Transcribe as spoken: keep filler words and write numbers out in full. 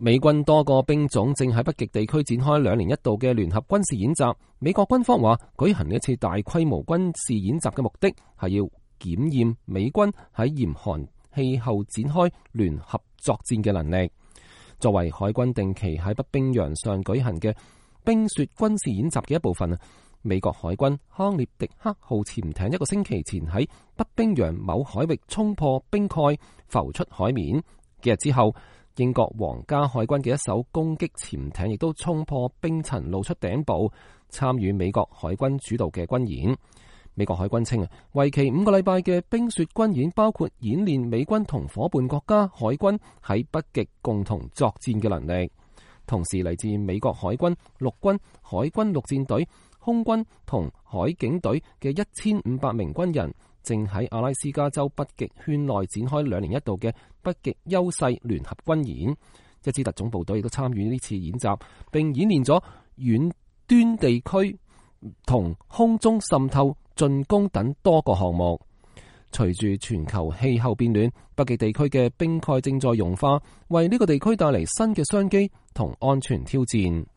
美軍多個兵種正喺北極地區展開兩年一度嘅聯合軍事演習。美國軍方話，舉行呢一次大規模軍事演習嘅目的係要檢驗美軍喺嚴寒氣候展開聯合作戰嘅能力。作為海軍定期喺北冰洋上舉行嘅冰雪軍事演習嘅一部分，美國海軍康涅狄克號潛艇一個星期前喺北冰洋某海域衝破冰蓋，浮出海面。幾日之後，英國皇家海軍嘅一艘攻擊潛艇亦都衝破冰層露出頂部，參與美國海軍主導嘅軍演。美國海軍稱啊，為期五個禮拜嘅冰雪軍演包括演練美軍同伙伴國家海軍喺北極共同作戰嘅能力。同時，嚟自美國海軍、陸軍、海軍陸戰隊、空軍同海警隊嘅一千五百名軍人，正喺阿拉斯加州北極圈內展開兩年一度嘅北極優勢聯合軍演。一支特種部隊亦都參與呢次演習，並演練咗遠端地區同空中滲透、進攻等多個項目。隨住全球氣候變暖，北極地區嘅冰蓋正在融化，為呢個地區帶嚟新嘅商機同安全挑戰。